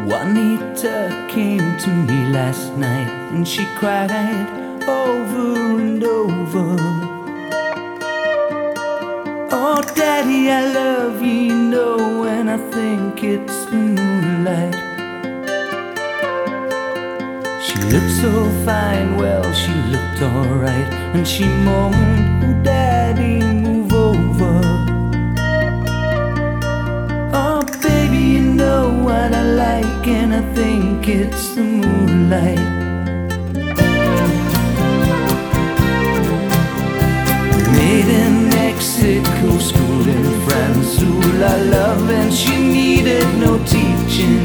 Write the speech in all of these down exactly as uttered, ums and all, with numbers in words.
Juanita came to me last night and she cried over and over. Oh, Daddy, I love you, you know, and I think it's the moonlight. She looked so fine, well, she looked alright, and she moaned, oh, Daddy, move over. Oh, baby, you know what I like, and I think it's the moonlight. Made in Mexico, schooled in France, ooh la love, and she needed no teaching.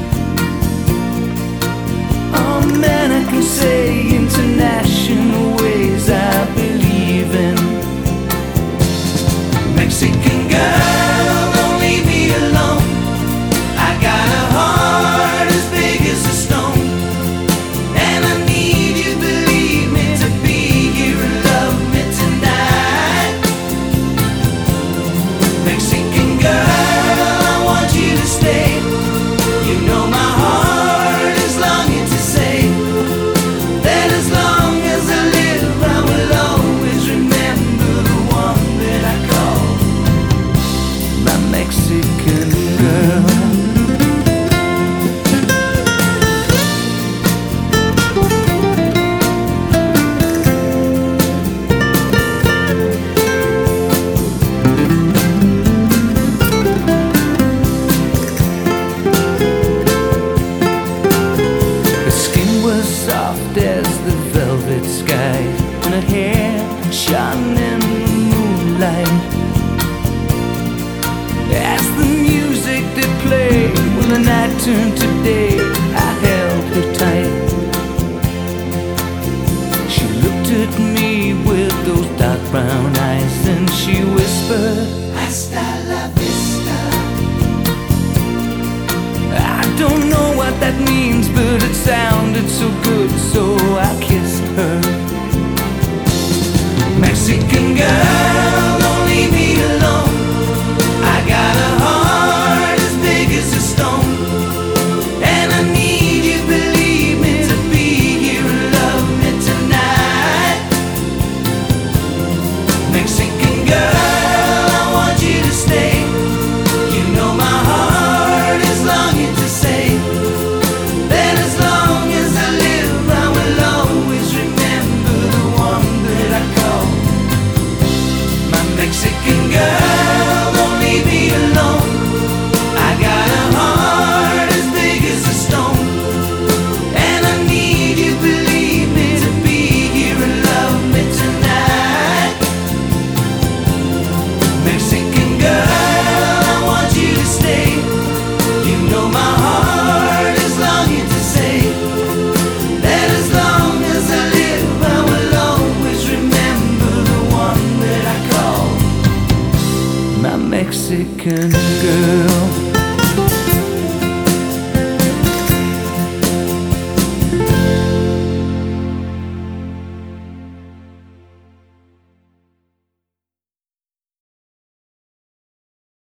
Oh man, I can say international ways I believe in. Mexican girl, don't leave me alone. I got a heart as big as a stone, and I need you, believe me, to be here and love me tonight. Mexican girl, I want you to stay. You know my heart is longing to say that as long as I live, I will always remember the one that I call my Mexican girl. Soft as the velvet sky, and her hair shone in the moonlight. As the music did play, when the night turned to day, I held her tight. She looked at me with those dark brown eyes, and she whispered, hasta la vista. I don't know what that means, but it sounded so good, so I kissed her. Mexican girl, don't leave me alone. I got a heart as big as a stone, and I need you, believe me, to be here and love me tonight. Mexican girl, I want you to stay. You know my heart is longing to say that as long as I live, I will always remember the one that I call my Mexican girl. Don't leave me alone. I got a heart as big as a stone, and I need you, believe me, to be here and love me tonight. Mexican girl, I want you to stay. You know my heart is longing to say that as long as I live, I will always remember the one that I call my Mexican girl.